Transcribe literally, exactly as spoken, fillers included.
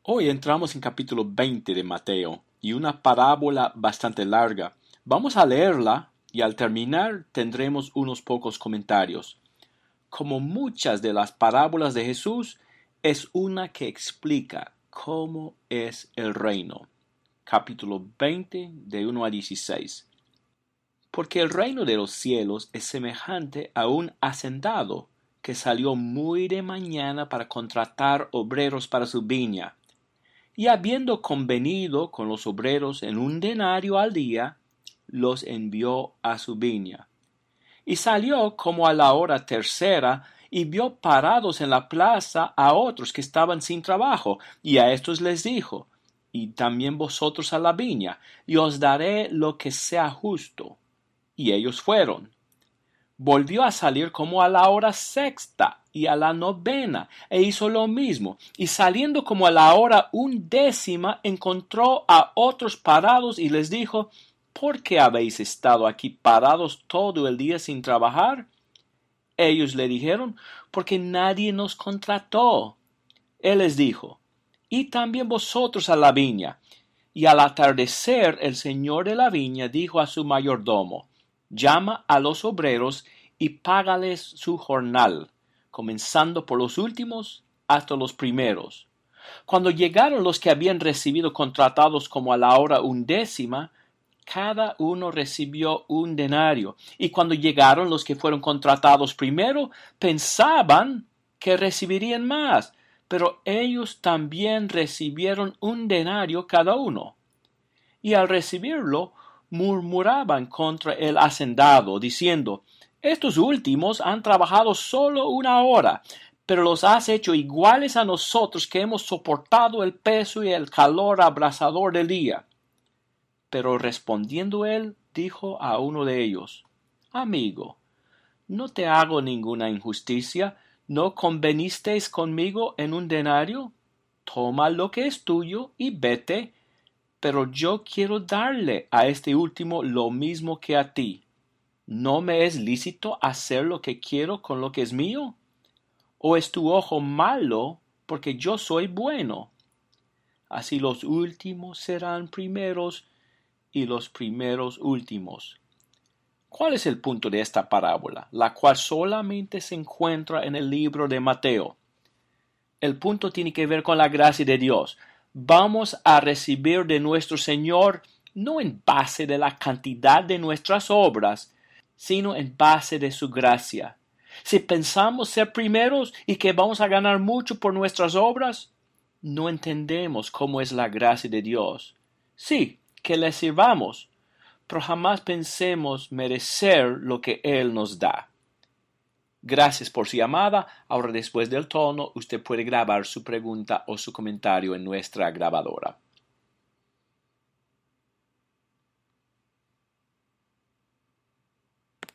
Hoy entramos en capítulo veinte de Mateo y una parábola bastante larga. Vamos a leerla y al terminar tendremos unos pocos comentarios. Como muchas de las parábolas de Jesús, es una que explica cómo es el reino. Capítulo veinte de uno a dieciséis. Porque el reino de los cielos es semejante a un hacendado que salió muy de mañana para contratar obreros para su viña. Y habiendo convenido con los obreros en un denario al día, los envió a su viña. Y salió como a la hora tercera, y vio parados en la plaza a otros que estaban sin trabajo, y a estos les dijo: Id también vosotros a la viña, y os daré lo que sea justo. Y ellos fueron. Volvió a salir como a la hora sexta y a la novena, e hizo lo mismo, y saliendo como a la hora undécima, encontró a otros parados y les dijo: ¿Por qué habéis estado aquí parados todo el día sin trabajar? Ellos le dijeron: Porque nadie nos contrató. Él les dijo: Id también vosotros a la viña. Y al atardecer el señor de la viña dijo a su mayordomo: Llama a los obreros y págales su jornal, comenzando por los últimos hasta los primeros. Cuando llegaron los que habían recibido contratados como a la hora undécima, cada uno recibió un denario. Y cuando llegaron los que fueron contratados primero, pensaban que recibirían más, pero ellos también recibieron un denario cada uno. Y al recibirlo, murmuraban contra el hacendado, diciendo: Estos últimos han trabajado solo una hora, pero los has hecho iguales a nosotros que hemos soportado el peso y el calor abrasador del día. Pero respondiendo él, dijo a uno de ellos: Amigo, no te hago ninguna injusticia. ¿No convenisteis conmigo en un denario? Toma lo que es tuyo y vete. Pero yo quiero darle a este último lo mismo que a ti. ¿No me es lícito hacer lo que quiero con lo que es mío? ¿O es tu ojo malo porque yo soy bueno? Así los últimos serán primeros y los primeros últimos. ¿Cuál es el punto de esta parábola, la cual solamente se encuentra en el libro de Mateo? El punto tiene que ver con la gracia de Dios. Vamos a recibir de nuestro Señor no en base de la cantidad de nuestras obras, sino en base de su gracia. Si pensamos ser primeros y que vamos a ganar mucho por nuestras obras, no entendemos cómo es la gracia de Dios. Sí, que le sirvamos, pero jamás pensemos merecer lo que Él nos da. Gracias por su llamada. Ahora, después del tono, usted puede grabar su pregunta o su comentario en nuestra grabadora.